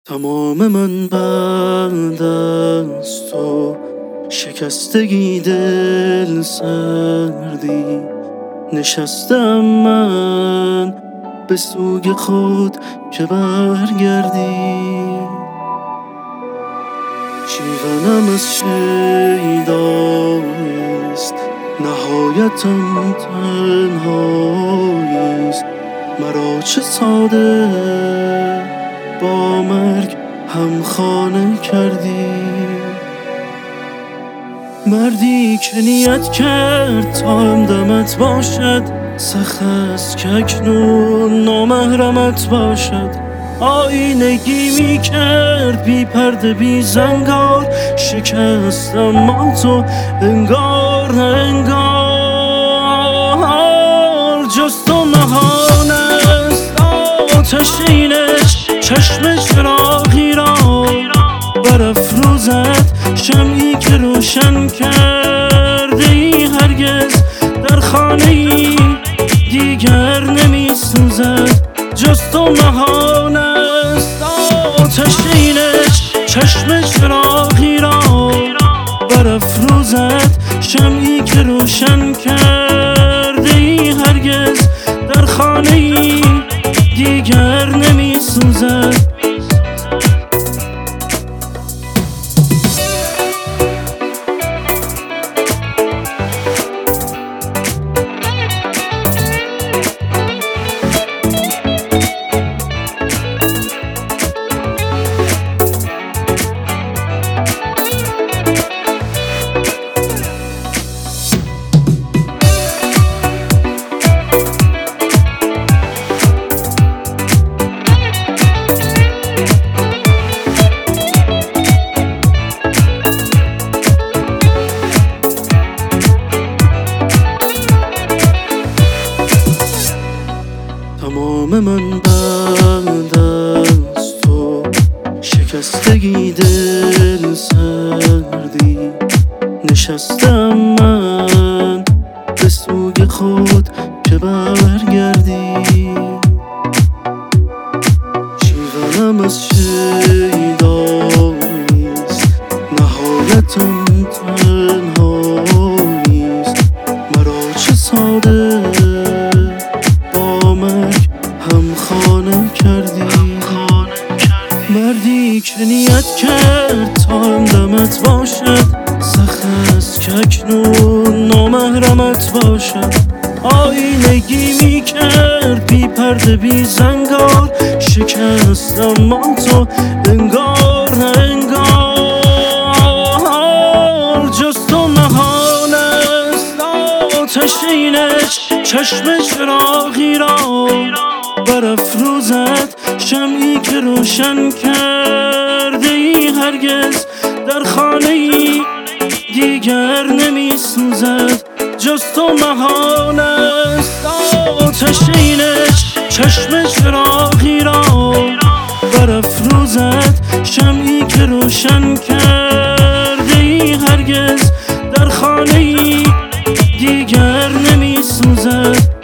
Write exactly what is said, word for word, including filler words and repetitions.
تمام من بعد از تو شکستگی دل سردی نشستم من به سوی خود که برگردی. شیونم از شیدایست نهایتم تنهاییست، مرا چه ساده با مرگ همخانه کردی. مردی که نیت کرد تا همدمت باشد، سخت است که اکنون نامحرمت باشد. آینگی می کرد بی پرده بی زنگار، شکست اما تو انگار نه انگار. جز تو نهان است آتشینش، چشم چراغی را برافروزد. شمعی که روشن کرده ای هرگز در خانه ای دیگر نمی سوزد. جز تو نهان است آتشینش، چشم چراغی را برافروزد. شمعی که روشن کرده ای هرگز در خانه ای دیگر نمی سوزد. تمام من بعد از تو شکستگی دل سردی نشستم من به سوی خود که برگردی. شیونم از شیداییست نهایتم تنهاییست، مرا چه ساده همخانه کردی. مردی که نیت کرد تا همدمت باشد، سخت است که اکنون نامحرمت باشد. آینگی می کرد بی پرده بی زنگار، شکست اما تو انگار نه انگار. جز تو نهان است آتشینش، چشم چراغی را برافروزد. شمعی که روشن کرده ای هرگز در خانه ای دیگر نمی سوزد. جز تو نهان است آتشینش، چشم چراغی را برافروزد. شمعی که روشن کرده ای هرگز در خانه ای دیگر نمی سوزد.